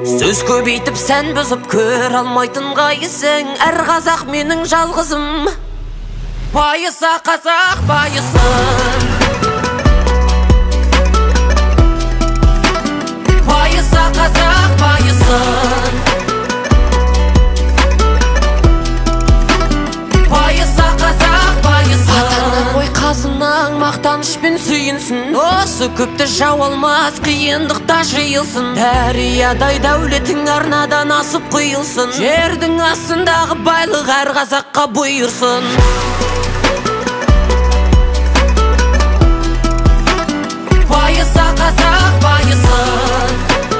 Сөз көбейтіп сән бұзып көр алмайтын қайысың. Әр қазақ менің жалғызым. Байыса қазақ байысын. Байыса қазақ байысын. Байыса қазақ байысын. Атаңнан қой қазының мақтанышпен сүйінсін. Осы көпті жау алмас қиындықта жиылсын. Дәриядай дәулетің арнадан асып құйылсын. Жердің астындағы байлық әр қазаққа бұйырсын. Байыса қазақ байысын.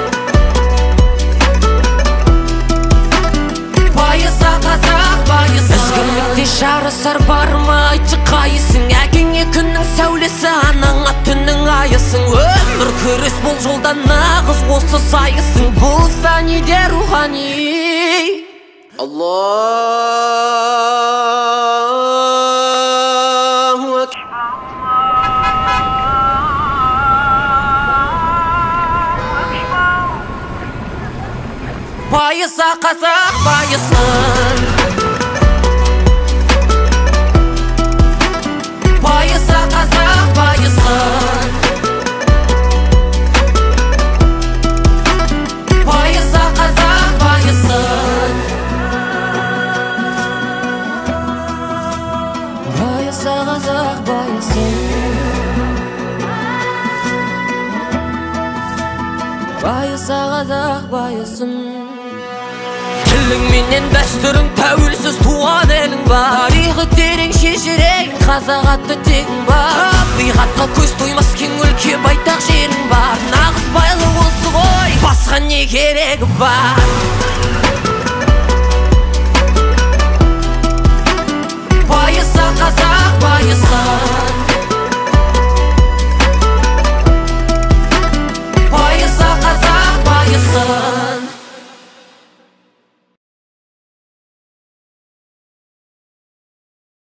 Байыса қазақ байысын. Ізгілікте жарысар бар ма айтшы қайысың? Әкеңе күннің сәулесі, анаңа түннің айысың. Өмір күрес бұл жолда нағыз осы сайысың. Бұл фәниде рухани. Аллаху акбар. Байыса қазақ байысын. Байыса қазақ байысын. Байыса қазақ байысын. Байыса қазақ байысын. Байыса қазақ байысын. Тілің менен дәстүрің тәуелсіз туған елің бар. Тарихы терең шежірегің қазақ атты тегің бар. Табиғатқа көз тоймас кең өлке байтақ жерің бар. Нағыз байлық осы ғой, басқа не керегі бар?